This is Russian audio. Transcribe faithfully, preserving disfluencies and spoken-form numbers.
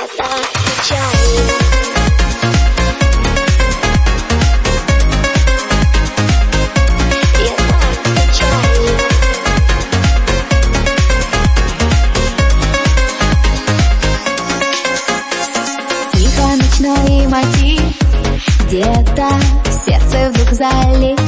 так скучаю. Я так скучаю. Тихо ночной мотив, где-то сердце вдруг залит.